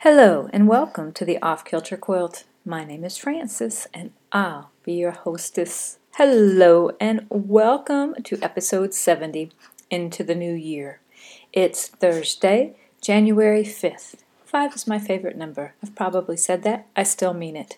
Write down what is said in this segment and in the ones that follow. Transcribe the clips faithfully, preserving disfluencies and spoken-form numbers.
Hello and welcome to the Off Kilter Quilt. My name is Frances and I'll be your hostess. Hello and welcome to episode seventy into the new year. It's Thursday, January fifth. Five is my favorite number. I've probably said that. I still mean it.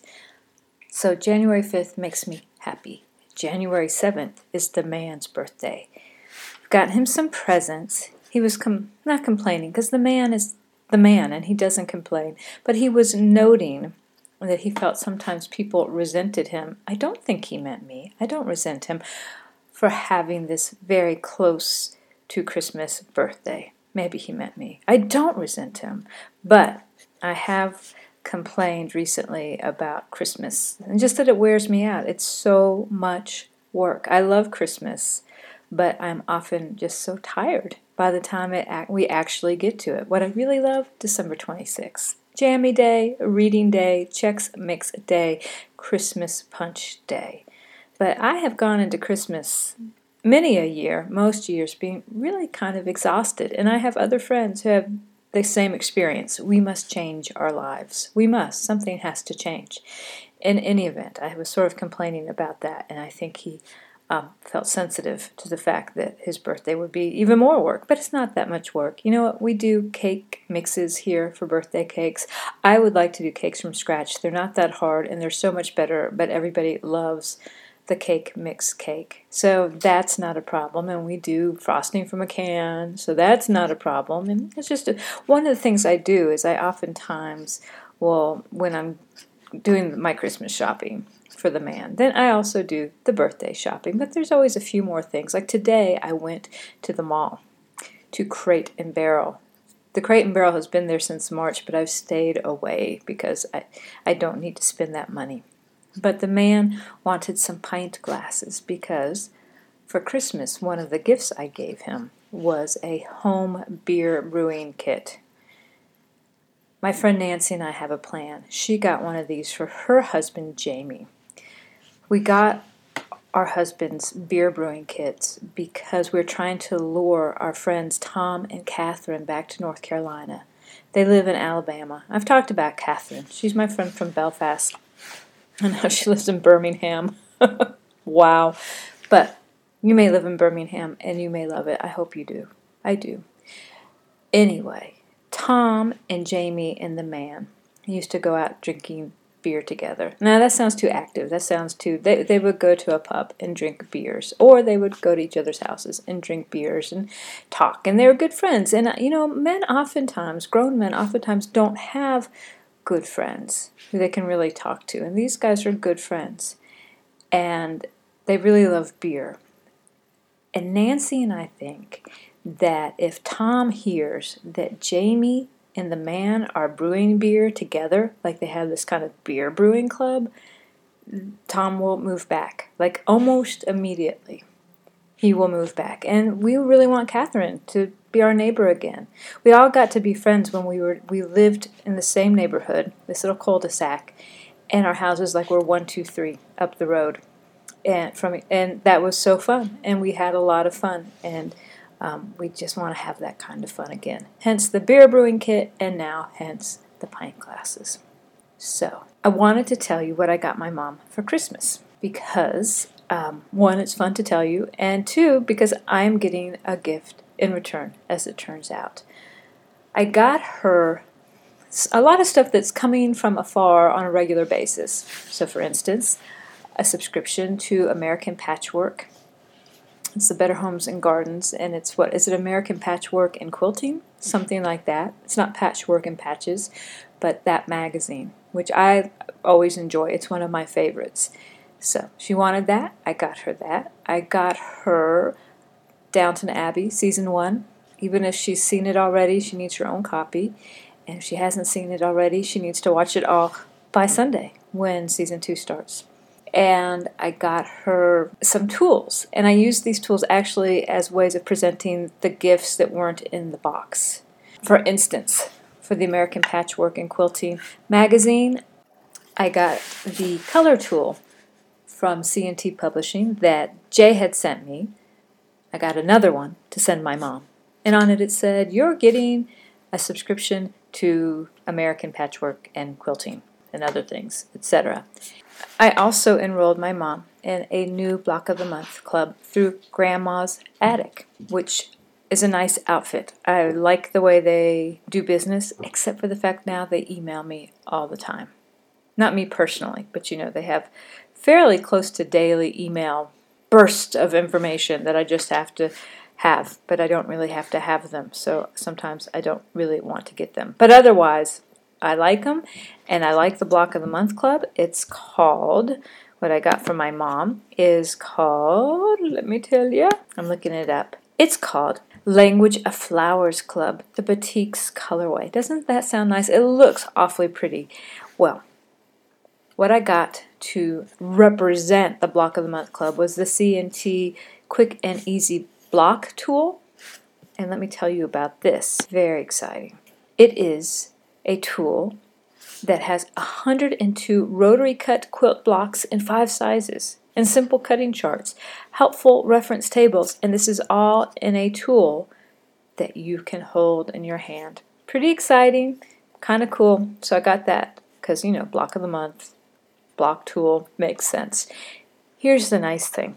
So January fifth makes me happy. January seventh is the man's birthday. I've gotten him some presents. He was com- not complaining because the man is the man and he doesn't complain, but he was noting that he felt sometimes people resented him. I don't think he meant me. I don't resent him for having this very close to Christmas birthday. Maybe he meant me. I don't resent him, but I have complained recently about Christmas and just that it wears me out. It's so much work. I love Christmas, but I'm often just so tired by the time it ac- we actually get to it. What I really love, December twenty-sixth. Jammy Day, Reading Day, Chex Mix Day, Christmas Punch Day. But I have gone into Christmas many a year, most years, being really kind of exhausted. And I have other friends who have the same experience. We must change our lives. We must. Something has to change. In any event, I was sort of complaining about that, and I think he Um, felt sensitive to the fact that his birthday would be even more work, but it's not that much work. You know what? We do cake mixes here for birthday cakes. I would like to do cakes from scratch. They're not that hard and they're so much better, but everybody loves the cake mix cake. So that's not a problem, and we do frosting from a can, so that's not a problem. And it's just a, one of the things I do is I oftentimes will, when I'm doing my Christmas shopping for the man, then I also do the birthday shopping, but there's always a few more things. Like today I went to the mall to Crate and Barrel. The Crate and Barrel has been there since March, but I've stayed away because I, I don't need to spend that money. But the man wanted some pint glasses because for Christmas one of the gifts I gave him was a home beer brewing kit. My friend Nancy and I have a plan. She got one of these for her husband Jamie. We got our husbands beer brewing kits because we're trying to lure our friends Tom and Catherine back to North Carolina. They live in Alabama. I've talked about Catherine. She's my friend from Belfast. And now she lives in Birmingham. Wow. But you may live in Birmingham and you may love it. I hope you do. I do. Anyway, Tom and Jamie and the man used to go out drinking beer together. Now that sounds too active. That sounds too, they, they would go to a pub and drink beers, or they would go to each other's houses and drink beers and talk, and they were good friends. And you know, men oftentimes, grown men oftentimes don't have good friends who they can really talk to, and these guys are good friends, and they really love beer. And Nancy and I think that if Tom hears that Jamie and the man are brewing beer together, like they have this kind of beer brewing club, Tom will move back, like almost immediately. He will move back. And we really want Catherine to be our neighbor again. We all got to be friends when we were we lived in the same neighborhood, this little cul-de-sac, and our houses like were one, two, three up the road. And from and that was so fun, and we had a lot of fun, and Um, we just want to have that kind of fun again. Hence the beer brewing kit, and now hence the pint glasses. So, I wanted to tell you what I got my mom for Christmas because, um, one, it's fun to tell you, and two, because I'm getting a gift in return, as it turns out. I got her a lot of stuff that's coming from afar on a regular basis. So, for instance, a subscription to American Patchwork. It's the Better Homes and Gardens, and it's what is it American Patchwork and Quilting? Something like that. It's not Patchwork and Patches, but that magazine, which I always enjoy. It's one of my favorites. So she wanted that. I got her that. I got her Downton Abbey Season one. Even if she's seen it already, she needs her own copy. And if she hasn't seen it already, she needs to watch it all by Sunday when Season two starts. And I got her some tools. And I used these tools actually as ways of presenting the gifts that weren't in the box. For instance, for the American Patchwork and Quilting magazine, I got the color tool from C and T Publishing that Jay had sent me. I got another one to send my mom. And on it it said, "You're getting a subscription to American patchwork and quilting and other things, et cetera. I also enrolled my mom in a new Block of the Month club through Grandma's Attic, which is a nice outfit. I like the way they do business, except for the fact now they email me all the time. Not me personally, but you know, they have fairly close to daily email bursts of information that I just have to have, but I don't really have to have them, so sometimes I don't really want to get them. But otherwise, I like them, and I like the Block of the Month Club. It's called, what I got from my mom is called, let me tell you, I'm looking it up. It's called Language of Flowers Club, the Batiks colorway. Doesn't that sound nice? It looks awfully pretty. Well, what I got to represent the Block of the Month Club was the C and T Quick and Easy Block tool. And let me tell you about this. Very exciting. It is a tool that has one hundred two rotary cut quilt blocks in five sizes and simple cutting charts, helpful reference tables, and this is all in a tool that you can hold in your hand. Pretty exciting, kind of cool. So I got that because, you know, Block of the Month, block tool, makes sense. Here's the nice thing.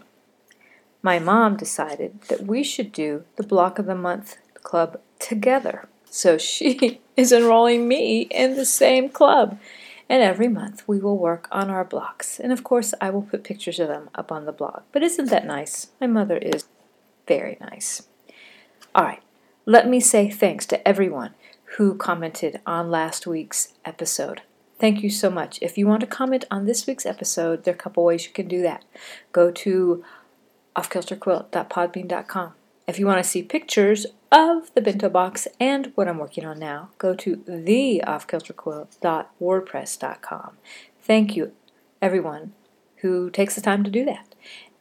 My mom decided that we should do the Block of the Month club together. So she is enrolling me in the same club. And every month we will work on our blocks. And of course I will put pictures of them up on the blog. But isn't that nice? My mother is very nice. All right, let me say thanks to everyone who commented on last week's episode. Thank you so much. If you want to comment on this week's episode, there are a couple ways you can do that. Go to off kilter quilt dot podbean dot com. If you want to see pictures of the bento box and what I'm working on now, go to the off kilter quilt dot wordpress dot com. Thank you, everyone who takes the time to do that.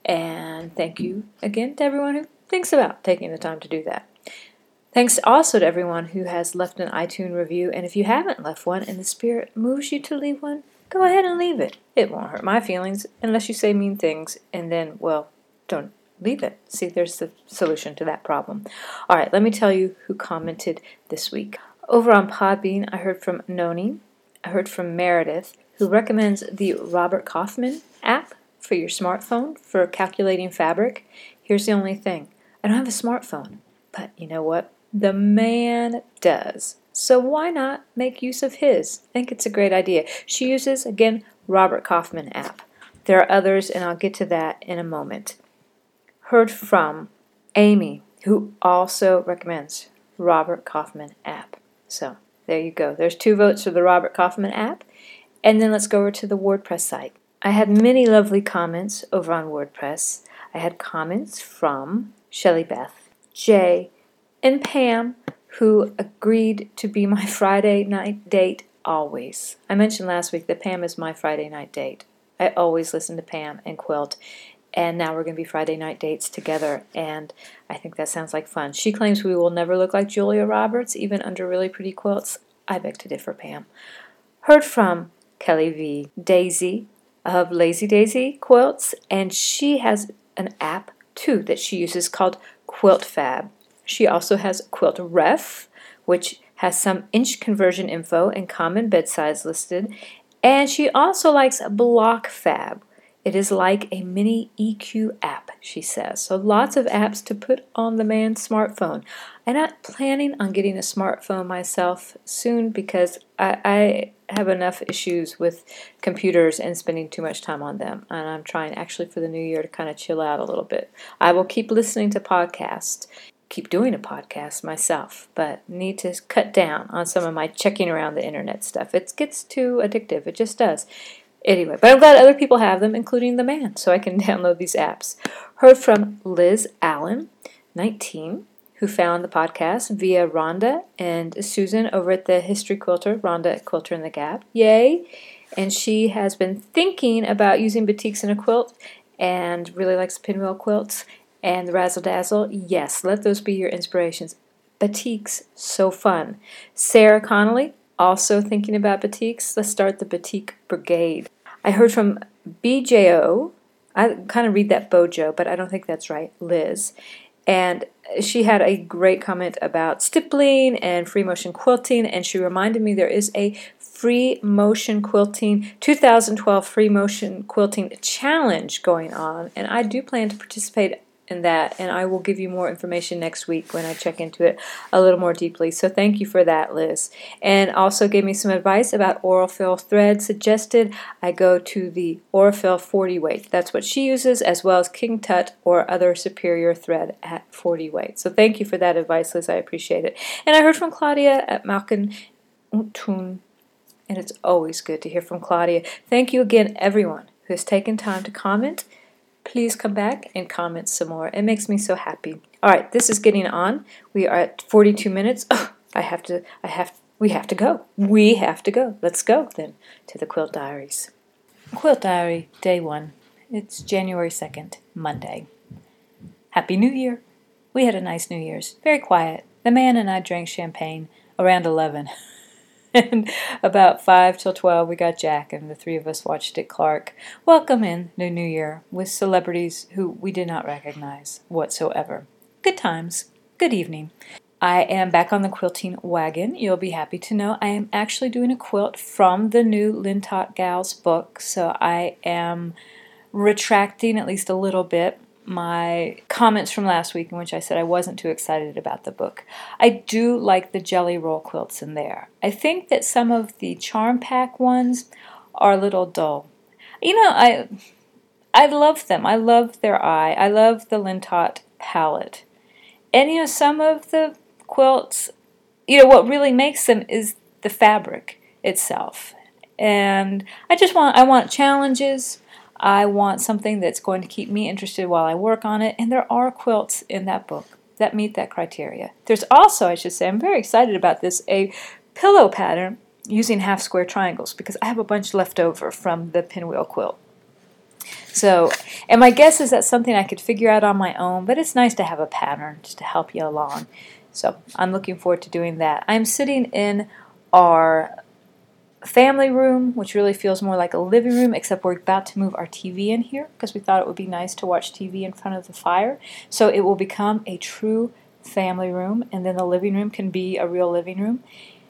And thank you again to everyone who thinks about taking the time to do that. Thanks also to everyone who has left an iTunes review. And if you haven't left one and the spirit moves you to leave one, go ahead and leave it. It won't hurt my feelings unless you say mean things, and then, well, don't leave it. See, there's the solution to that problem. All right, let me tell you who commented this week. Over on Podbean, I heard from Noni. I heard from Meredith, who recommends the Robert Kaufman app for your smartphone for calculating fabric. Here's the only thing. I don't have a smartphone, but you know what? The man does. So why not make use of his? I think it's a great idea. She uses, again, Robert Kaufman app. There are others, and I'll get to that in a moment. Heard from Amy, who also recommends Robert Kaufman app. So there you go. There's two votes for the Robert Kaufman app. And then let's go over to the WordPress site. I had many lovely comments over on WordPress. I had comments from Shelly Beth, Jay, and Pam, who agreed to be my Friday night date always. I mentioned last week that Pam is my Friday night date. I always listen to Pam and quilt. And now we're going to be Friday night dates together, and I think that sounds like fun. She claims we will never look like Julia Roberts, even under really pretty quilts. I beg to differ, Pam. Heard from Kelly V. Daisy of Lazy Daisy Quilts, and she has an app, too, that she uses called Quilt Fab. She also has Quilt Ref, which has some inch conversion info and common bed size listed, and she also likes Block Fab. It is like a mini E Q app, she says. So lots of apps to put on the man's smartphone. I'm not planning on getting a smartphone myself soon because I, I have enough issues with computers and spending too much time on them. And I'm trying actually for the new year to kind of chill out a little bit. I will keep listening to podcasts, keep doing a podcast myself, but need to cut down on some of my checking around the internet stuff. It gets too addictive. It just does. Anyway, but I'm glad other people have them, including the man, so I can download these apps. Heard from Liz Allen, nineteen, who found the podcast via Rhonda and Susan over at the History Quilter, Rhonda at Quilter in the Gap. Yay! And she has been thinking about using batiks in a quilt and really likes pinwheel quilts and the Razzle Dazzle. Yes, let those be your inspirations. Batiks, so fun. Sarah Connolly, also thinking about batiks. Let's start the Batik Brigade. I heard from B J O. I kind of read that Bojo, but I don't think that's right. Liz. And she had a great comment about stippling and free motion quilting, and she reminded me there is a free motion quilting two thousand twelve free motion quilting challenge going on, and I do plan to participate in that, and I will give you more information next week when I check into it a little more deeply. So thank you for that, Liz. And also gave me some advice about Aurifil thread. Suggested I go to the Aurifil forty weight. That's what she uses, as well as King Tut or other superior thread at forty weight. So thank you for that advice, Liz. I appreciate it. And I heard from Claudia at Malkin Untun, and it's always good to hear from Claudia. Thank you again, everyone who has taken time to comment. Please come back and comment some more. It makes me so happy. All right, this is getting on. We are at forty-two minutes. Oh, I have to, I have, we have to go. We have to go. Let's go then to the Quilt Diaries. Quilt Diary, day one. It's January second, Monday. Happy New Year. We had a nice New Year's. Very quiet. The man and I drank champagne around eleven. And about five till twelve we got Jack, and the three of us watched it Clark welcome in the new year with celebrities who we did not recognize whatsoever. Good times. Good evening. I am back on the quilting wagon. You'll be happy to know I am actually doing a quilt from the new Lintott Gals book, so I am retracting at least a little bit my comments from last week in which I said I wasn't too excited about the book. I do like the jelly roll quilts in there. I think that some of the Charm Pack ones are a little dull. You know, I I love them. I love their eye. I love the Lintott palette. And you know, some of the quilts, you know, what really makes them is the fabric itself. And I just want I want challenges. I want something that's going to keep me interested while I work on it, and there are quilts in that book that meet that criteria. There's also, I should say, I'm very excited about this, a pillow pattern using half square triangles, because I have a bunch left over from the pinwheel quilt. So, and my guess is that's something I could figure out on my own, but it's nice to have a pattern just to help you along. So I'm looking forward to doing that. I'm sitting in our family room, which really feels more like a living room, except we're about to move our T V in here because we thought it would be nice to watch T V in front of the fire. So it will become a true family room, and then the living room can be a real living room.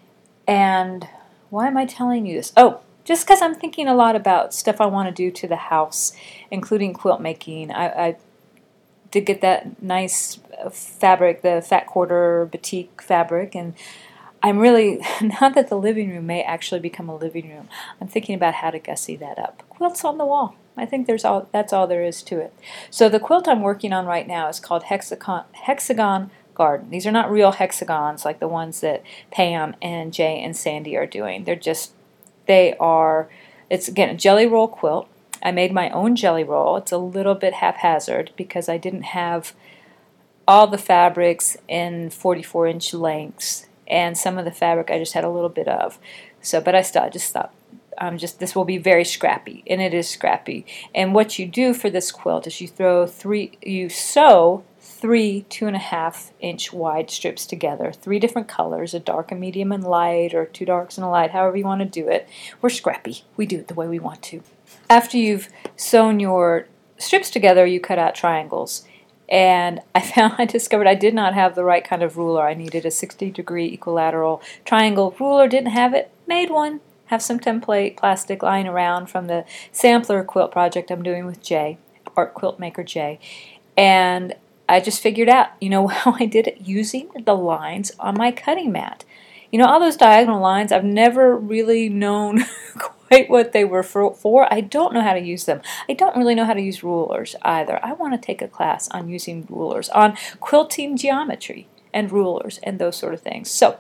And why am I telling you this? Oh, just because I'm thinking a lot about stuff I want to do to the house, including quilt making. I, I did get that nice fabric, the Fat Quarter batik fabric, and I'm really, not that the living room may actually become a living room, I'm thinking about how to gussy that up. Quilts on the wall. I think there's all that's all there is to it. So the quilt I'm working on right now is called Hexagon, Hexagon Garden. These are not real hexagons like the ones that Pam and Jay and Sandy are doing. They're just, they are, it's again a jelly roll quilt. I made my own jelly roll. It's a little bit haphazard because I didn't have all the fabrics in forty-four inch lengths. And some of the fabric I just had a little bit of. So, but I still, I just thought, um, just this will be very scrappy, and it is scrappy. And what you do for this quilt is you throw three, you sew three two and a half inch wide strips together, three different colors, a dark, a medium, and light, or two darks and a light, however you want to do it. We're scrappy. We do it the way we want to. After you've sewn your strips together, you cut out triangles. And I found, I discovered I did not have the right kind of ruler. I needed a sixty degree equilateral triangle ruler. Didn't have it. Made one. Have some template plastic lying around from the sampler quilt project I'm doing with Jay, Art Quilt Maker Jay. And I just figured out, you know, how I did it using the lines on my cutting mat. You know, all those diagonal lines, I've never really known quite what they were for, for. I don't know how to use them. I don't really know how to use rulers either. I want to take a class on using rulers, on quilting geometry and rulers and those sort of things. So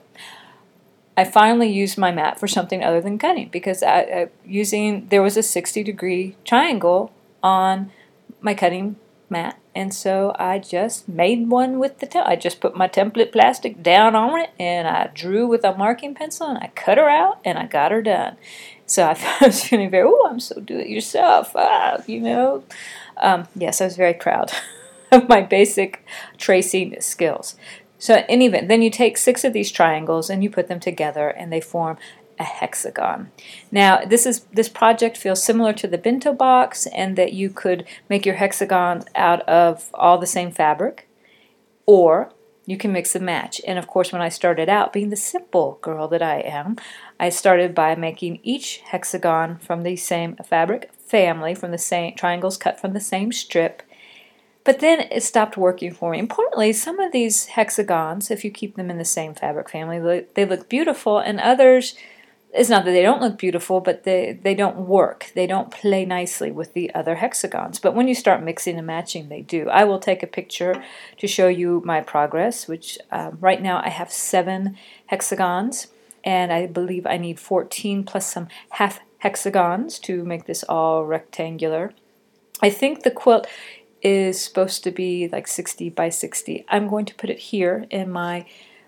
I finally used my mat for something other than cutting, because I, I, using there was a sixty degree triangle on my cutting mat, and so I just made one with the te- I just put my template plastic down on it, and I drew with a marking pencil, and I cut her out, and I got her done. So I, I was feeling very, oh, I'm so do-it-yourself, ah, you know. Um, yes, I was very proud of my basic tracing skills. So in any event, then you take six of these triangles and you put them together, and they form a hexagon. Now, this is this project feels similar to the bento box, and that you could make your hexagons out of all the same fabric. or you can mix and match. And of course, when I started out, being the simple girl that I am, I started by making each hexagon from the same fabric family, from the same triangles cut from the same strip. But then it stopped working for me. Importantly, some of these hexagons, if you keep them in the same fabric family, they look beautiful, and others, it's not that they don't look beautiful, but they, they don't work. They don't play nicely with the other hexagons. But when you start mixing and matching, they do. I will take a picture to show you my progress, which um, right now I have seven hexagons, and I believe I need fourteen plus some half hexagons to make this all rectangular. I think the quilt is supposed to be like sixty by sixty. I'm going to put it here in my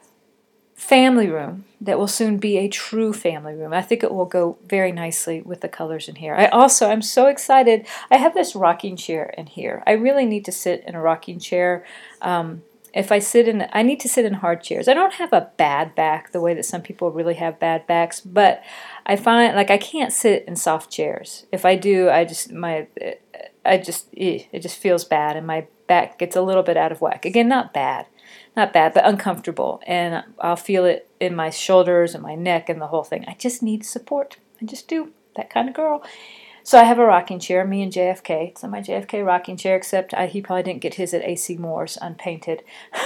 family room that will soon be a true family room. I think it will go very nicely with the colors in here. I also, I'm so excited. I have this rocking chair in here. I really need to sit in a rocking chair. Um, if I sit in, I need to sit in hard chairs. I don't have a bad back the way that some people really have bad backs, but I find like I can't sit in soft chairs. If I do, I just, my, I just, it just feels bad, and my back gets a little bit out of whack. Again, not bad, not bad, but uncomfortable, and I'll feel it in my shoulders and my neck and the whole thing. I just need support. I just do. That kind of girl. So I have a rocking chair, me and J F K. It's on my J F K rocking chair, except I, he probably didn't get his at A C Moore's unpainted,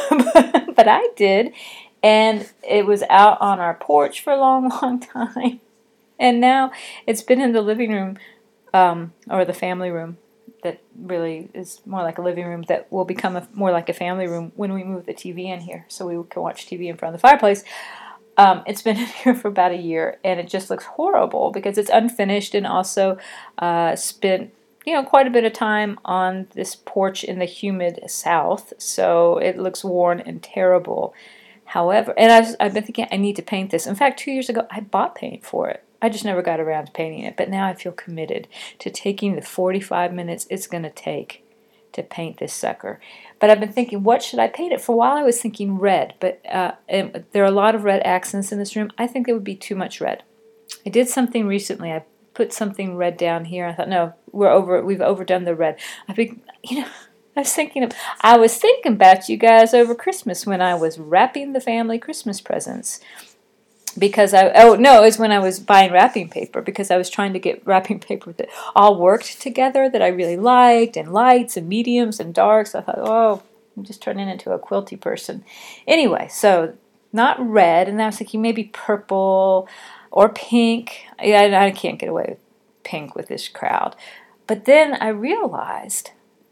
but I did, and it was out on our porch for a long, long time, and now it's been in the living room, um, or the family room, that really is more like a living room that will become a, more like a family room when we move the T V in here, so we can watch T V in front of the fireplace. Um, it's been in here for about a year, and it just looks horrible because it's unfinished, and also uh, spent you know quite a bit of time on this porch in the humid south, so it looks worn and terrible. However, and I've, I've been thinking I need to paint this. In fact, two years ago I bought paint for it. I just never got around to painting it, but now I feel committed to taking the forty-five minutes it's going to take to paint this sucker. But I've been thinking, what should I paint it? For a while I was thinking red, but uh, and there are a lot of red accents in this room. I think it would be too much red. I did something recently. I put something red down here. I thought, no, we're over. We've overdone the red. I think, you know, I was thinking of, I was thinking about you guys over Christmas when I was wrapping the family Christmas presents. Because I, oh no, it was when I was buying wrapping paper, because I was trying to get wrapping paper that all worked together, that I really liked, and lights and mediums and darks. I thought, oh, I'm just turning into a quilty person. Anyway, so not red, and I was thinking maybe purple or pink. I, I can't get away with pink with this crowd. But then I realized,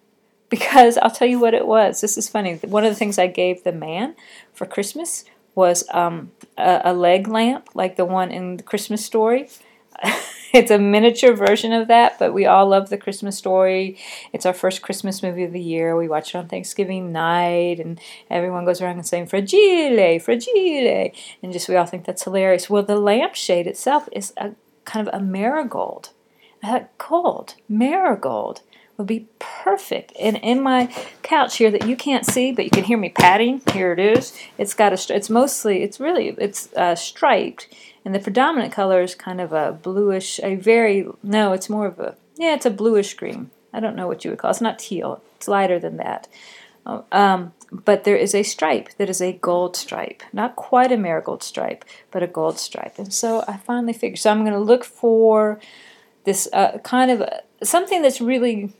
because I'll tell you what it was. This is funny. One of the things I gave the man for Christmas was um, a, a leg lamp, like the one in the Christmas Story. It's a miniature version of that, but we all love the Christmas Story. It's our first Christmas movie of the year. We watch it on Thanksgiving night, and everyone goes around and saying, fragile, fragile, and just we all think that's hilarious. Well, the lampshade itself is a kind of a marigold. I thought, gold, marigold would be perfect. And in my couch here that you can't see, but you can hear me patting, here it is. It's got a, it's mostly, it's really, it's uh, striped, and the predominant color is kind of a bluish, a very, no, it's more of a, yeah, it's a bluish green. I don't know what you would call it. It's not teal. It's lighter than that. Oh, um, but there is a stripe that is a gold stripe. Not quite a marigold stripe, but a gold stripe. And so I finally figured, so I'm going to look for this uh, kind of, uh, something that's really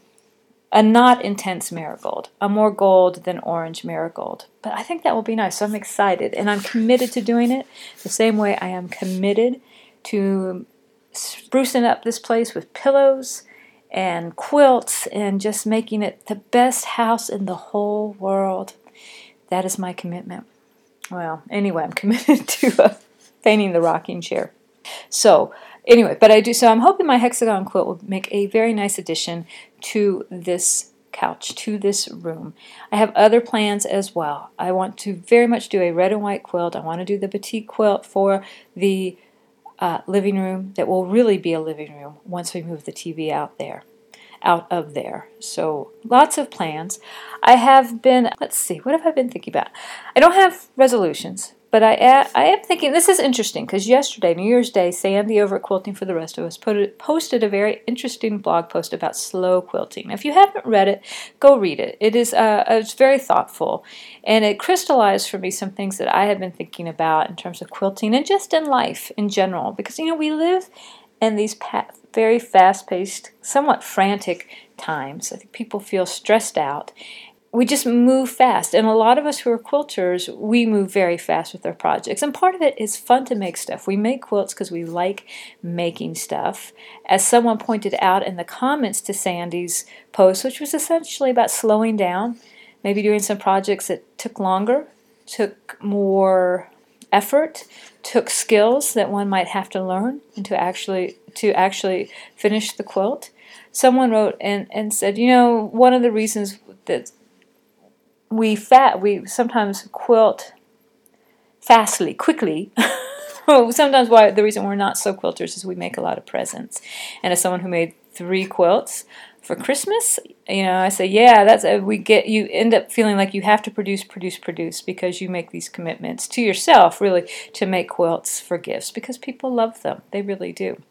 a not intense marigold, a more gold than orange marigold. But I think that will be nice, so I'm excited, and I'm committed to doing it the same way I am committed to sprucing up this place with pillows and quilts and just making it the best house in the whole world. That is my commitment. Well, anyway, I'm committed to uh, painting the rocking chair. So, anyway, but I do, so I'm hoping my hexagon quilt will make a very nice addition to this couch, to this room. I have other plans as well. I want to very much do a red and white quilt. I want to do the batik quilt for the uh, living room that will really be a living room once we move the T V out there, out of there. So lots of plans. I have been, let's see, what have I been thinking about? I don't have resolutions, but I, I am thinking, this is interesting, because yesterday, New Year's Day, Sandy over at Quilting for the Rest of Us put, posted a very interesting blog post about slow quilting. If you haven't read it, go read it. It is uh, it's very thoughtful, and it crystallized for me some things that I have been thinking about in terms of quilting and just in life in general, because, you know, we live in these pa- very fast-paced, somewhat frantic times. I think people feel stressed out. We just move fast, and a lot of us who are quilters, we move very fast with our projects, and part of it is fun to make stuff. We make quilts because we like making stuff. As someone pointed out in the comments to Sandy's post, which was essentially about slowing down, maybe doing some projects that took longer, took more effort, took skills that one might have to learn and to actually to actually finish the quilt. Someone wrote and, and said, you know, one of the reasons that we fat we sometimes quilt fastly, quickly. Sometimes why the reason we're not so quilters is we make a lot of presents. And as someone who made three quilts for Christmas, you know, I say, yeah, that's a, we get you end up feeling like you have to produce, produce, produce because you make these commitments to yourself, really, to make quilts for gifts because people love them. They really do.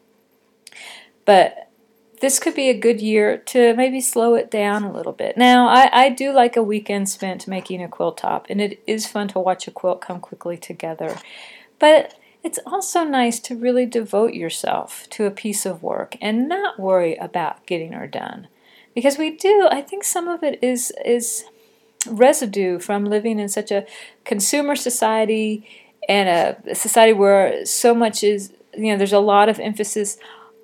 But this could be a good year to maybe slow it down a little bit. Now, I, I do like a weekend spent making a quilt top, and it is fun to watch a quilt come quickly together. But it's also nice to really devote yourself to a piece of work and not worry about getting her done. Because we do, I think some of it is is residue from living in such a consumer society and a, a society where so much is, you know, there's a lot of emphasis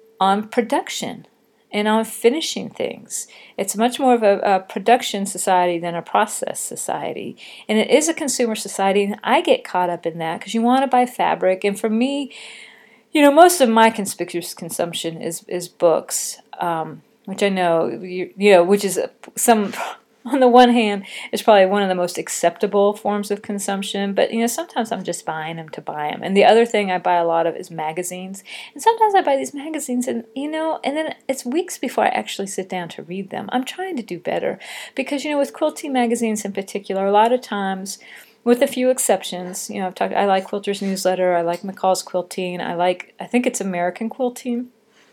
on production and on finishing things. It's much more of a, a production society than a process society. And it is a consumer society, and I get caught up in that because you want to buy fabric. And for me, you know, most of my conspicuous consumption is, is books, um, which I know, you, you know, which is some... on the one hand, it's probably one of the most acceptable forms of consumption, but, you know, sometimes I'm just buying them to buy them. And the other thing I buy a lot of is magazines. And sometimes I buy these magazines and, you know, and then it's weeks before I actually sit down to read them. I'm trying to do better because, you know, with quilting magazines in particular, a lot of times, with a few exceptions, you know, I've talked, I like Quilter's Newsletter, I like McCall's Quilting, I like, I think it's American Quilting.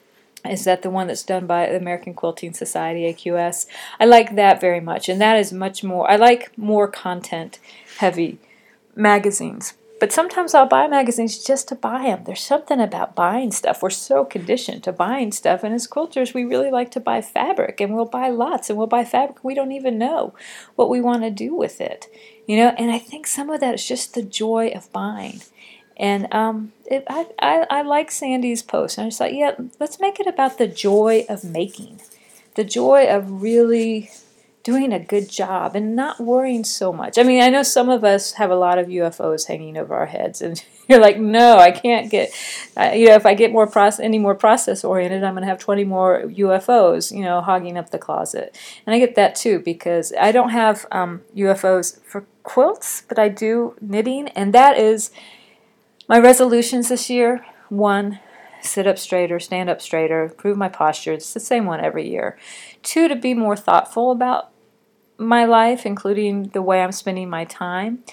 Is that the one that's done by the American Quilting Society, A Q S? I like that very much, and that is much more, I like more content-heavy magazines. But sometimes I'll buy magazines just to buy them. There's something about buying stuff. We're so conditioned to buying stuff, and as quilters, we really like to buy fabric, and we'll buy lots, and we'll buy fabric. We don't even know what we want to do with it, you know. And I think some of that is just the joy of buying. And um, it, I, I, I like Sandy's post. And I just thought, yeah, let's make it about the joy of making, the joy of really doing a good job and not worrying so much. I mean, I know some of us have a lot of U F Os hanging over our heads, and you're like, no, I can't get, uh, you know, if I get more process, any more process oriented, I'm going to have twenty more U F Os, you know, hogging up the closet. And I get that too because I don't have um, U F Os for quilts, but I do knitting, and that is. My resolutions this year, one, sit up straighter, stand up straighter, improve my posture. It's the same one every year. Two, to be more thoughtful about my life, including the way I'm spending my time.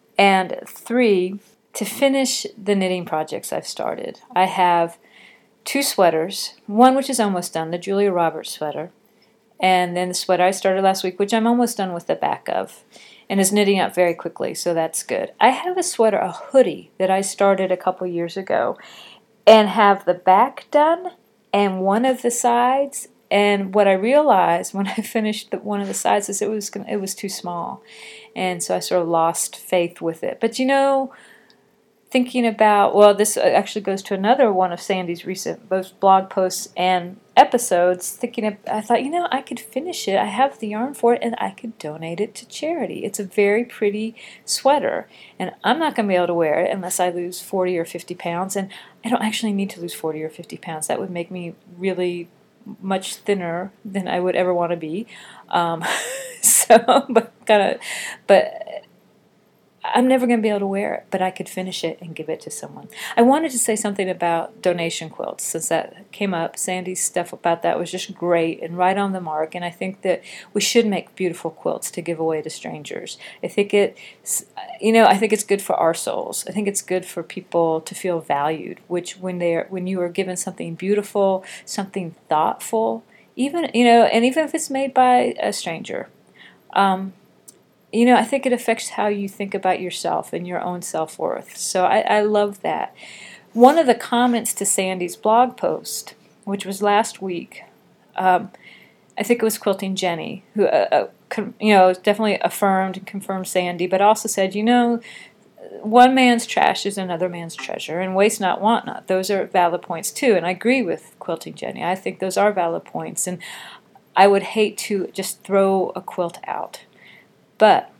And three, to finish the knitting projects I've started. I have two sweaters, one which is almost done, the Julia Roberts sweater, and then the sweater I started last week, which I'm almost done with the back of. And is knitting up very quickly, so that's good. I have a sweater, a hoodie, that I started a couple years ago, and have the back done and one of the sides. And what I realized when I finished the, one of the sides is it was it was too small, and so I sort of lost faith with it. But you know, thinking about, well, this actually goes to another one of Sandy's recent both blog posts and episodes, thinking of, I thought, you know, I could finish it. I have the yarn for it, and I could donate it to charity. It's a very pretty sweater, and I'm not going to be able to wear it unless I lose forty or fifty pounds, and I don't actually need to lose forty or fifty pounds. That would make me really much thinner than I would ever want to be. Um, so, but kind of, but I'm never going to be able to wear it, but I could finish it and give it to someone. I wanted to say something about donation quilts since that came up. Sandy's stuff about that was just great and right on the mark, and I think that we should make beautiful quilts to give away to strangers. I think it, you know, I think it's good for our souls. I think it's good for people to feel valued, which when they're when you are given something beautiful, something thoughtful, even, you know, and even if it's made by a stranger, um, you know, I think it affects how you think about yourself and your own self-worth. So I, I love that. One of the comments to Sandy's blog post, which was last week, um, I think it was Quilting Jenny, who, uh, uh, con- you know, definitely affirmed and confirmed Sandy, but also said, you know, one man's trash is another man's treasure, and waste not, want not. Those are valid points too, and I agree with Quilting Jenny. I think those are valid points, and I would hate to just throw a quilt out. But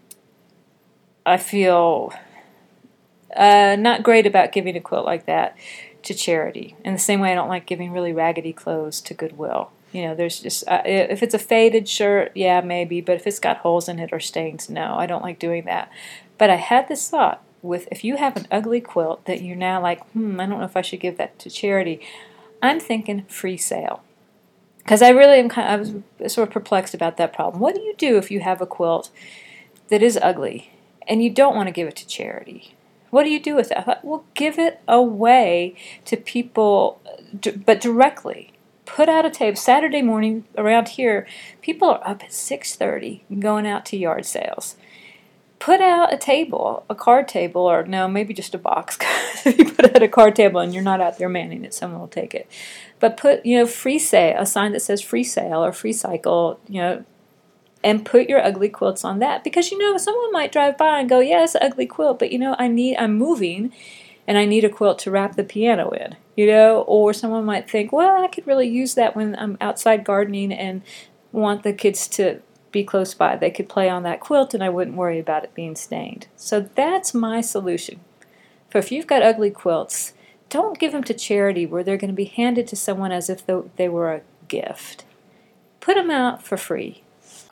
I feel uh, not great about giving a quilt like that to charity. In the same way I don't like giving really raggedy clothes to Goodwill. You know, there's just, uh, if it's a faded shirt, yeah, maybe, but if it's got holes in it or stains, no, I don't like doing that. But I had this thought with, if you have an ugly quilt that you're now like, hmm, I don't know if I should give that to charity, I'm thinking free sale. Because I really am kind of, I was sort of perplexed about that problem. What do you do if you have a quilt that is ugly and you don't want to give it to charity? What do you do with that? I thought, well, give it away to people, but directly. Put out a table. Saturday morning around here, people are up at six thirty going out to yard sales. Put out a table, a card table, or no, maybe just a box. If you put out a card table and you're not out there manning it, someone will take it. But put, you know, free sale, a sign that says free sale or free cycle, you know, and put your ugly quilts on that. Because, you know, someone might drive by and go, yeah, it's an ugly quilt, but, you know, I need, I'm moving and I need a quilt to wrap the piano in, you know, or someone might think, well, I could really use that when I'm outside gardening and want the kids to be close by. They could play on that quilt and I wouldn't worry about it being stained. So that's my solution. For if you've got ugly quilts, don't give them to charity where they're going to be handed to someone as if they were a gift. Put them out for free.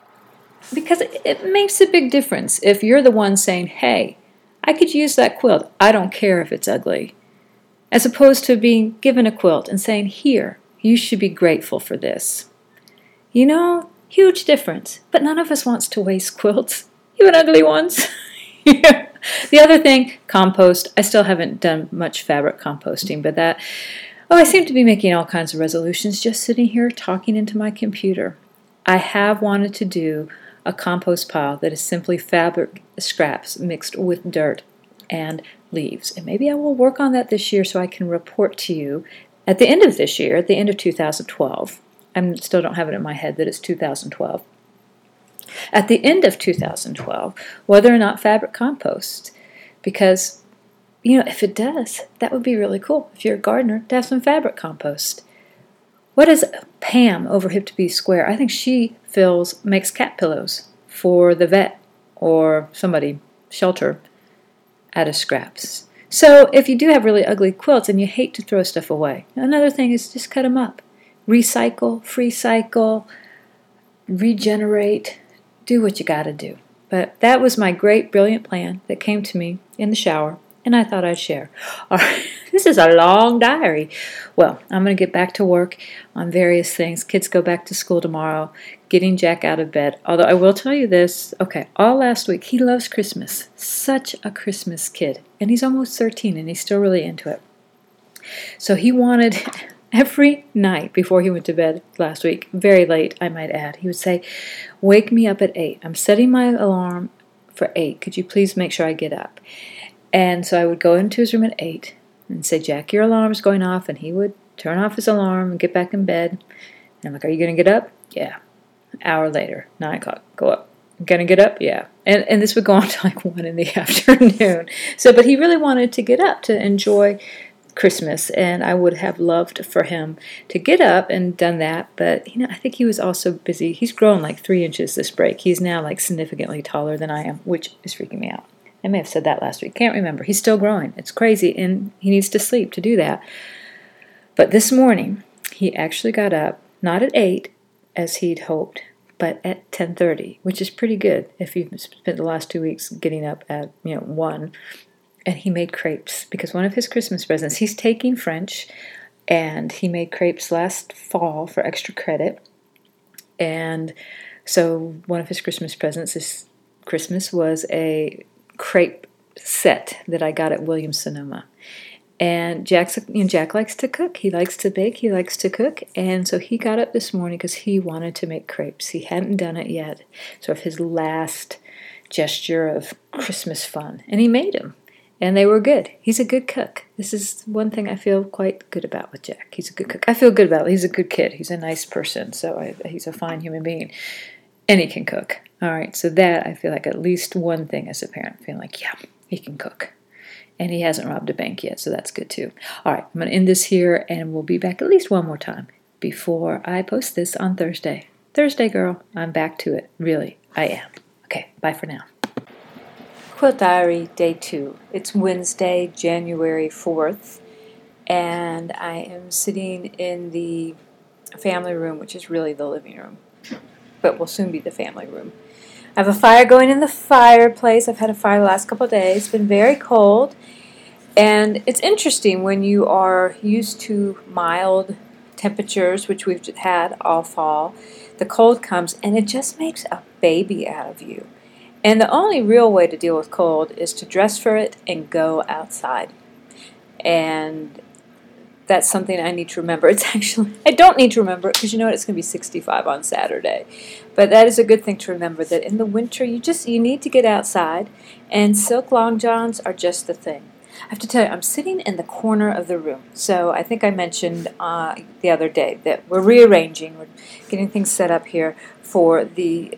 Because it makes a big difference if you're the one saying, hey, I could use that quilt. I don't care if it's ugly. As opposed to being given a quilt and saying, here, you should be grateful for this. You know, huge difference. But none of us wants to waste quilts, even ugly ones. Yeah. The other thing, compost. I still haven't done much fabric composting, but that, oh, I seem to be making all kinds of resolutions just sitting here talking into my computer. I have wanted to do a compost pile that is simply fabric scraps mixed with dirt and leaves. And maybe I will work on that this year so I can report to you at the end of this year, at the end of two thousand twelve. I still don't have it in my head that it's two thousand twelve. At the end of two thousand twelve, whether or not fabric compost, because, you know, if it does, that would be really cool. If you're a gardener, to have some fabric compost. What is Pam over Hip to Be Square? I think she fills, makes cat pillows for the vet or somebody, shelter, out of scraps. So if you do have really ugly quilts and you hate to throw stuff away, another thing is just cut them up. Recycle, free cycle, regenerate, do what you got to do. But that was my great, brilliant plan that came to me in the shower, and I thought I'd share. All right, this is a long diary. Well, I'm going to get back to work on various things. Kids go back to school tomorrow, getting Jack out of bed. Although I will tell you this, okay, all last week, he loves Christmas. Such a Christmas kid. And he's almost thirteen, and he's still really into it. So he wanted... Every night before he went to bed last week, very late, I might add, he would say, wake me up at eight. I'm setting my alarm for eight. Could you please make sure I get up? And so I would go into his room at eight and say, Jack, your alarm's going off. And he would turn off his alarm and get back in bed. And I'm like, are you going to get up? Yeah. An hour later, nine o'clock, go up. Going to get up? Yeah. And and this would go on to like one in the afternoon. So, but he really wanted to get up to enjoy Christmas, and I would have loved for him to get up and done that, but you know, I think he was also busy. He's grown like three inches this break. He's now like significantly taller than I am, which is freaking me out. I may have said that last week. Can't remember. He's still growing. It's crazy, and he needs to sleep to do that. But this morning, he actually got up, not at eight, as he'd hoped, but at ten thirty, which is pretty good if you've spent the last two weeks getting up at, you know, one. And he made crepes because one of his Christmas presents, he's taking French, and he made crepes last fall for extra credit. And so one of his Christmas presents this Christmas was a crepe set that I got at Williams-Sonoma. And Jack's, you know, Jack likes to cook. He likes to bake. He likes to cook. And so he got up this morning because he wanted to make crepes. He hadn't done it yet. Sort of his last gesture of Christmas fun. And he made them. And they were good. He's a good cook. This is one thing I feel quite good about with Jack. He's a good cook. I feel good about it. He's a good kid. He's a nice person. So I, he's a fine human being. And he can cook. All right. So that, I feel like at least one thing as a parent. Feeling like, yeah, he can cook. And he hasn't robbed a bank yet, so that's good too. All right, I'm going to end this here, and we'll be back at least one more time before I post this on Thursday. Thursday, girl, I'm back to it. Really, I am. Okay, bye for now. Quilt Diary, Day two. It's Wednesday, January fourth, and I am sitting in the family room, which is really the living room, but will soon be the family room. I have a fire going in the fireplace. I've had a fire the last couple of days. It's been very cold. And it's interesting when you are used to mild temperatures, which we've had all fall. The cold comes and it just makes a baby out of you. And the only real way to deal with cold is to dress for it and go outside. And that's something I need to remember. It's actually, I don't need to remember it because you know what, it's going to be sixty-five on Saturday. But that is a good thing to remember, that in the winter you just, you need to get outside, and silk long johns are just the thing. I have to tell you, I'm sitting in the corner of the room. So I think I mentioned uh, the other day that we're rearranging, we're getting things set up here for the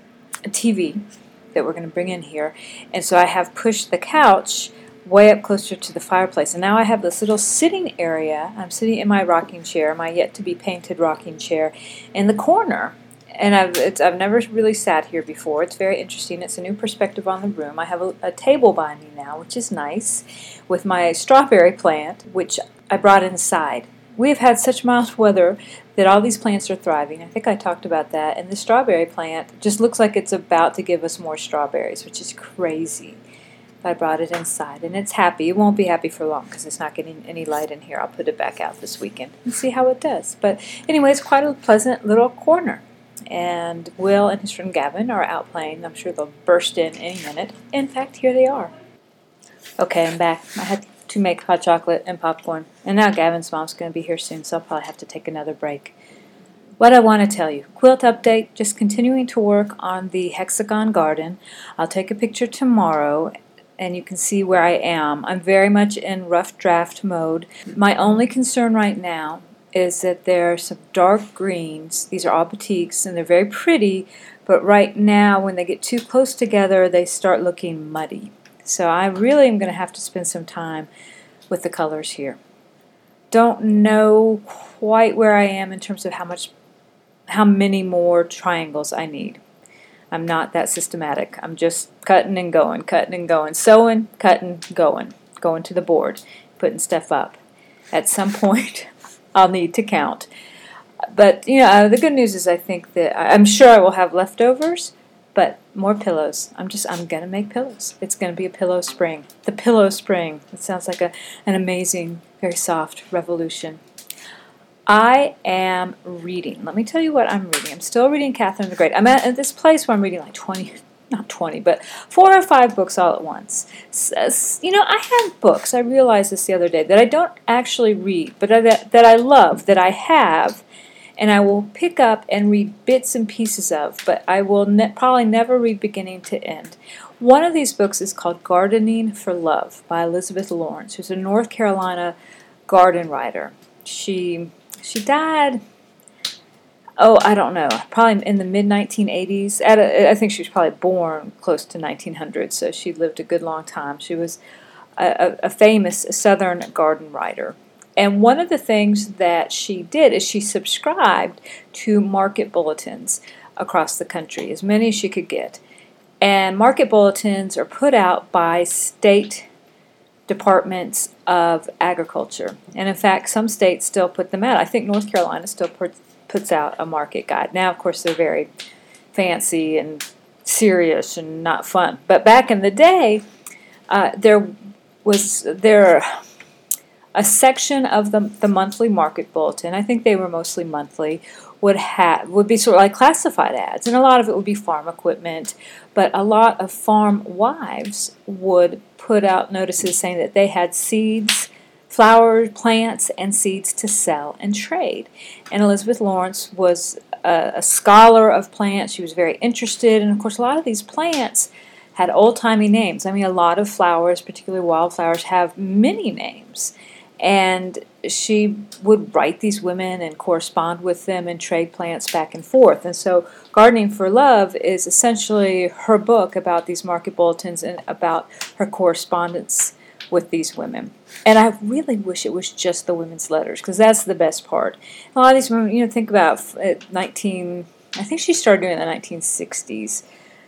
T V that we're going to bring in here. And so I have pushed the couch way up closer to the fireplace. And now I have this little sitting area. I'm sitting in my rocking chair, my yet-to-be-painted rocking chair, in the corner. And I've, it's, I've never really sat here before. It's very interesting. It's a new perspective on the room. I have a, a table by me now, which is nice, with my strawberry plant, which I brought inside. We have had such mild weather that all these plants are thriving. I think I talked about that. And the strawberry plant just looks like it's about to give us more strawberries, which is crazy. I brought it inside, and it's happy. It won't be happy for long because it's not getting any light in here. I'll put it back out this weekend and see how it does. But anyway, it's quite a pleasant little corner. And Will and his friend Gavin are out playing. I'm sure they'll burst in any minute. In fact, here they are. Okay, I'm back. I had to make hot chocolate and popcorn. And now Gavin's mom's going to be here soon, so I'll probably have to take another break. What I want to tell you, quilt update, just continuing to work on the hexagon garden. I'll take a picture tomorrow, and you can see where I am. I'm very much in rough draft mode. My only concern right now is that there are some dark greens. These are all batiks, and they're very pretty, but right now when they get too close together, they start looking muddy. So I really am going to have to spend some time with the colors here. Don't know quite where I am in terms of how much, how many more triangles I need. I'm not that systematic. I'm just cutting and going, cutting and going, sewing, cutting, going, going to the board, putting stuff up. At some point, I'll need to count. But, you know, the good news is I think that I'm sure I will have leftovers, but more pillows. I'm just, I'm going to make pillows. It's going to be a pillow spring. The pillow spring. It sounds like a, an amazing, very soft revolution. I am reading. Let me tell you what I'm reading. I'm still reading Catherine the Great. I'm at, at this place where I'm reading like twenty, not twenty, but four or five books all at once. S- you know, I have books, I realized this the other day, that I don't actually read, but that, that I love, that I have, and I will pick up and read bits and pieces of, but I will ne- probably never read beginning to end. One of these books is called Gardening for Love by Elizabeth Lawrence, who's a North Carolina garden writer. She... She died, oh, I don't know, probably in the mid nineteen eighties. At a, I think she was probably born close to nineteen hundred, so she lived a good long time. She was a, a famous Southern garden writer. And one of the things that she did is she subscribed to market bulletins across the country, as many as she could get. And market bulletins are put out by state departments of agriculture. And in fact, some states still put them out. I think North Carolina still puts puts out a market guide. Now, of course, they're very fancy and serious and not fun. But back in the day, uh, there was there a section of the the monthly market bulletin. I think they were mostly monthly. Would have would be sort of like classified ads, and a lot of it would be farm equipment. But a lot of farm wives would put out notices saying that they had seeds, flowers, plants, and seeds to sell and trade. And Elizabeth Lawrence was a, a scholar of plants. She was very interested, and of course, a lot of these plants had old-timey names. I mean, a lot of flowers, particularly wildflowers, have many names. And she would write these women and correspond with them and trade plants back and forth. And so Gardening for Love is essentially her book about these market bulletins and about her correspondence with these women. And I really wish it was just the women's letters, because that's the best part. A lot of these women, you know, think about nineteen, I think she started doing it in the nineteen sixties.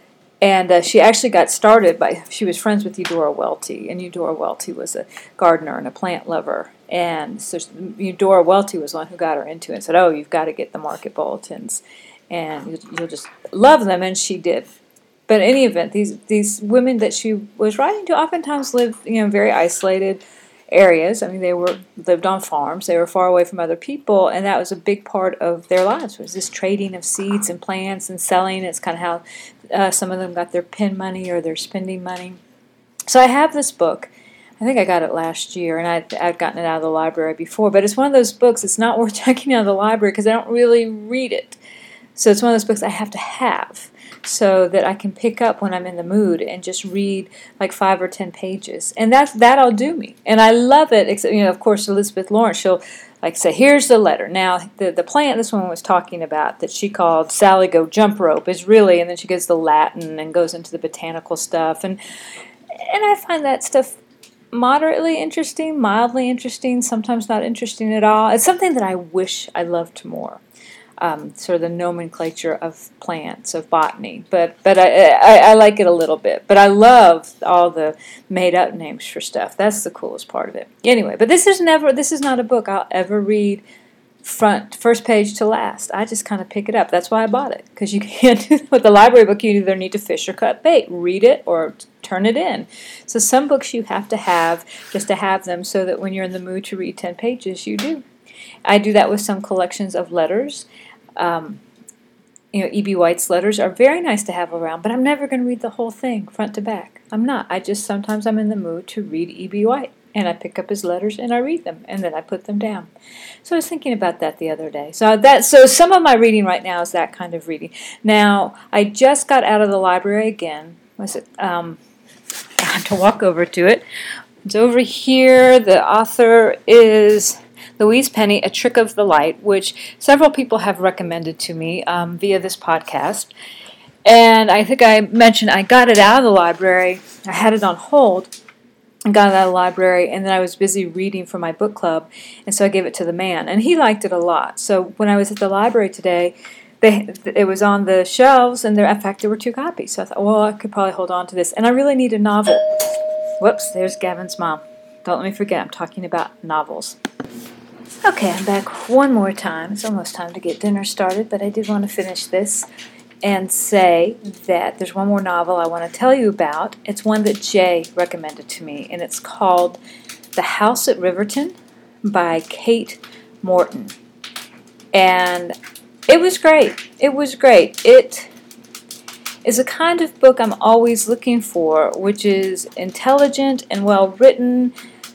And uh, she actually got started by, she was friends with Eudora Welty, and Eudora Welty was a gardener and a plant lover. And so Eudora Welty was the one who got her into it and said, oh, you've got to get the market bulletins, and you'll just love them, and she did. But in any event, these these women that she was writing to oftentimes lived, you know, very isolated areas. I mean, they were lived on farms. They were far away from other people, and that was a big part of their lives, was this trading of seeds and plants and selling. It's kind of how uh, some of them got their pin money or their spending money. So I have this book. I think I got it last year, and I'd, I'd gotten it out of the library before, but it's one of those books, it's not worth checking out of the library because I don't really read it. So it's one of those books I have to have so that I can pick up when I'm in the mood and just read like five or ten pages. And that's, that'll do me. And I love it, except, you know, of course, Elizabeth Lawrence, she'll like say, here's the letter. Now, the, the plant this woman was talking about that she called Sally Go Jump Rope is really, and then she gets the Latin and goes into the botanical stuff. And, and I find that stuff moderately interesting, mildly interesting, sometimes not interesting at all. It's something that I wish I loved more. Um, sort of the nomenclature of plants, of botany, but but I, I I like it a little bit. But I love all the made-up names for stuff. That's the coolest part of it. Anyway, but this is never this is not a book I'll ever read front first page to last. I just kind of pick it up. That's why I bought it, because you can't do that with the library book. You either need to fish or cut bait, read it or turn it in. So some books you have to have just to have them, so that when you're in the mood to read ten pages, you do. I do that with some collections of letters. Um, you know, E B. White's letters are very nice to have around, but I'm never going to read the whole thing front to back. I'm not. I just, sometimes I'm in the mood to read E B. White, and I pick up his letters and I read them, and then I put them down. So I was thinking about that the other day. So that, so some of my reading right now is that kind of reading. Now, I just got out of the library again. Was it? Um, I have to walk over to it. It's over here. The author is Louise Penny, A Trick of the Light, which several people have recommended to me um, via this podcast. And I think I mentioned I got it out of the library. I had it on hold and got it out of the library, and then I was busy reading for my book club, and so I gave it to the man. And he liked it a lot. So when I was at the library today, they, it was on the shelves, and there, in fact, there were two copies. So I thought, well, I could probably hold on to this. And I really need a novel. Whoops, there's Gavin's mom. Don't let me forget, I'm talking about novels. Okay, I'm back one more time. It's almost time to get dinner started, but I did want to finish this and say that there's one more novel I want to tell you about. It's one that Jay recommended to me, and it's called The House at Riverton by Kate Morton. And it was great. It was great. It is a kind of book I'm always looking for, which is intelligent and well-written,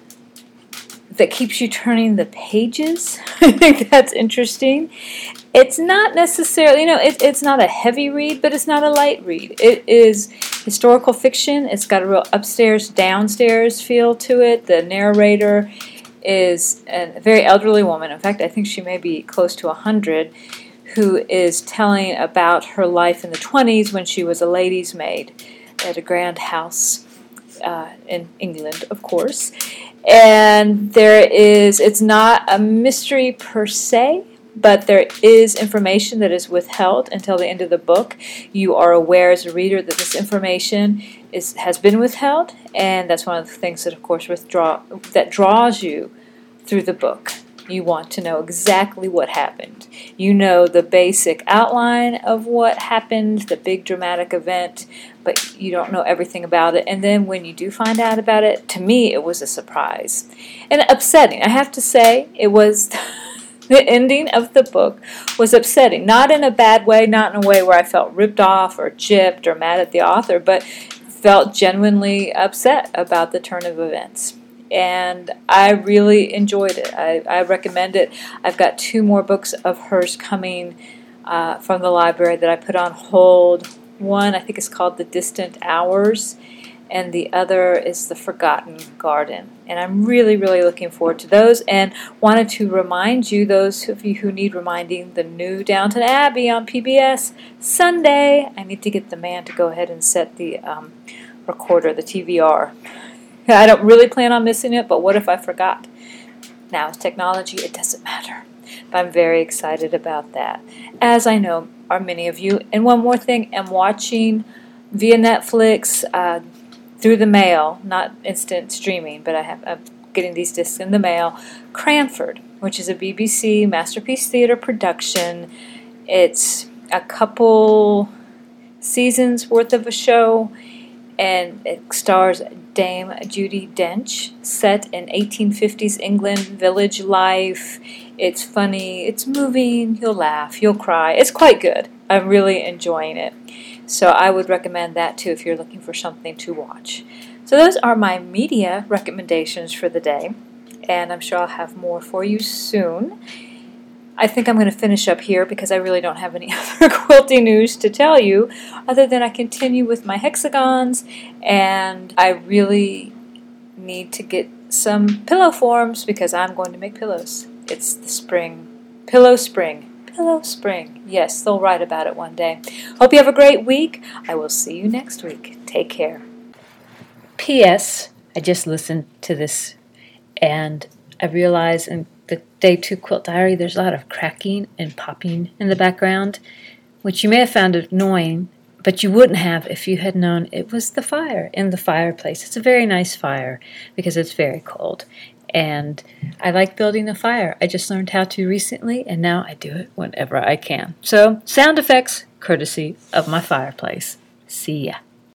that keeps you turning the pages. I think that's interesting. It's not necessarily, you know, it, it's not a heavy read, but it's not a light read. It is historical fiction. It's got a real upstairs, downstairs feel to it. The narrator is a very elderly woman. In fact, I think she may be close to one hundred, who is telling about her life in the twenties when she was a lady's maid at a grand house uh, in England, of course. And there is, it's not a mystery per se, but there is information that is withheld until the end of the book. You are aware as a reader that this information is has been withheld, and that's one of the things that, of course, withdraw that draws you through the book. You want to know exactly what happened. You know the basic outline of what happened, the big dramatic event, but you don't know everything about it. And then when you do find out about it, to me, it was a surprise. And upsetting. I have to say, it was... The ending of the book was upsetting. Not in a bad way, not in a way where I felt ripped off or gypped or mad at the author, but felt genuinely upset about the turn of events. And I really enjoyed it. I, I recommend it. I've got two more books of hers coming uh, from the library that I put on hold. One, I think, is called The Distant Hours, and the other is The Forgotten Garden. And I'm really, really looking forward to those, and wanted to remind you, those of you who need reminding, the new Downton Abbey on P B S Sunday. I need to get the man to go ahead and set the um, recorder, the T V R. I don't really plan on missing it, but what if I forgot? Now, with technology, it doesn't matter. But I'm very excited about that, as I know are many of you. And one more thing, I'm watching via Netflix, uh, through the mail, not instant streaming, but I have, I'm getting these discs in the mail, Cranford, which is a B B C Masterpiece Theatre production. It's a couple seasons worth of a show, and it stars Dame Judi Dench, set in eighteen fifties England, village life. It's funny, it's moving, you'll laugh, you'll cry. It's quite good. I'm really enjoying it. So I would recommend that too if you're looking for something to watch. So those are my media recommendations for the day, and I'm sure I'll have more for you soon. I think I'm going to finish up here because I really don't have any other quilting news to tell you, other than I continue with my hexagons, and I really need to get some pillow forms because I'm going to make pillows. It's the spring. Pillow spring. Pillow spring. Yes, they'll write about it one day. Hope you have a great week. I will see you next week. Take care. P S. I just listened to this, and I realized in the Day two Quilt Diary there's a lot of cracking and popping in the background, which you may have found annoying, but you wouldn't have if you had known it was the fire in the fireplace. It's a very nice fire because it's very cold. And I like building a fire. I just learned how to recently, and now I do it whenever I can. So, sound effects, courtesy of my fireplace. See ya.